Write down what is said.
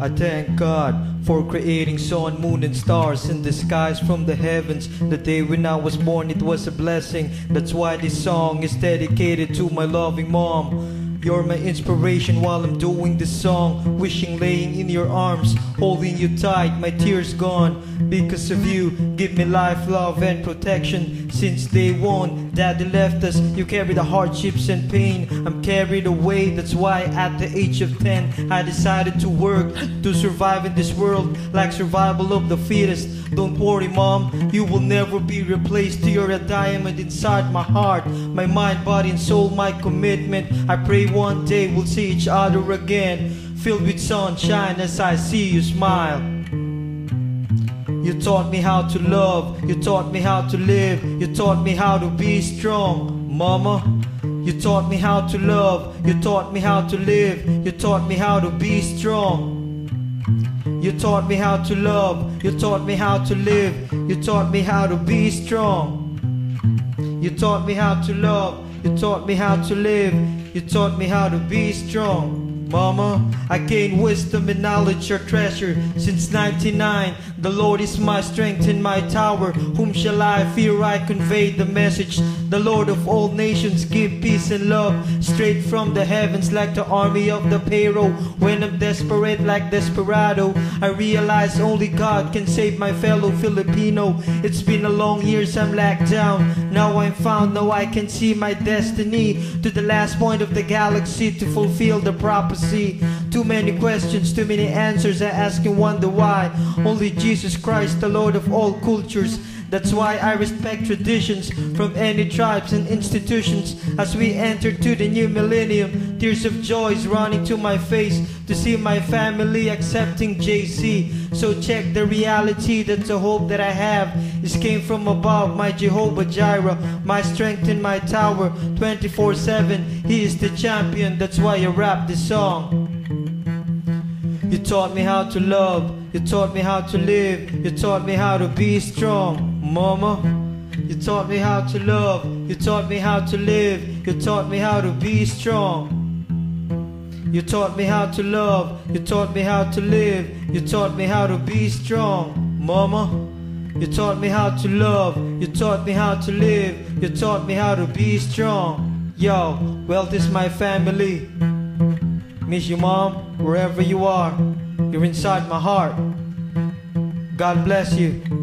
I thank God for creating sun, moon and stars in the skies from the heavens. The day when I was born, it was a blessing. That's why this song is dedicated to my loving mom. You're my inspiration while I'm doing this song. Wishing laying in your arms, holding you tight, my tears gone because of you. Give me life, love and protection. Since day one, daddy left us. You carry the hardships and pain, I'm carried away. That's why at the age of 10 I decided to work to survive in this world, like survival of the fittest. Don't worry mom, you will never be replaced. You're a diamond inside my heart, my mind, body and soul, my commitment. I pray one day we'll see each other again, filled with sunshine as I see you smile. You taught me how to love, you taught me how to live, you taught me how to be strong, mama. You taught me how to love, you taught me how to live, you taught me how to be strong. You taught me how to love, you taught me how to live, you taught me how to be strong. You taught me how to love, you taught me how to live, you taught me how to be strong. Mama, I gained wisdom and knowledge, your treasure. Since 99, the Lord is my strength and my tower. Whom shall I fear? I convey the message. The Lord of all nations, give peace and love straight from the heavens, like the army of the Pharaoh. When I'm desperate like Desperado, I realize only God can save my fellow Filipino. It's been a long years I'm locked down, now I'm found, now I can see my destiny. To the last point of the galaxy to fulfill the prophecy. Too many questions, too many answers, I ask and wonder why. Only Jesus Christ, the Lord of all cultures. That's why I respect traditions from any tribes and institutions. As we enter to the new millennium, tears of joy is running to my face to see my family accepting JC. So check the reality that the hope that I have is came from above, my Jehovah Jireh, my strength in my tower, 24/7. He is the champion, that's why I rap this song. You taught me how to love, you taught me how to live, you taught me how to be strong, mama. You taught me how to love, you taught me how to live, you taught me how to be strong. You taught me how to love, you taught me how to live, you taught me how to be strong, mama. You taught me how to love, you taught me how to live, you taught me how to be strong. Yo, well, this is my family. Miss you, mom, wherever you are. You're inside my heart. God bless you.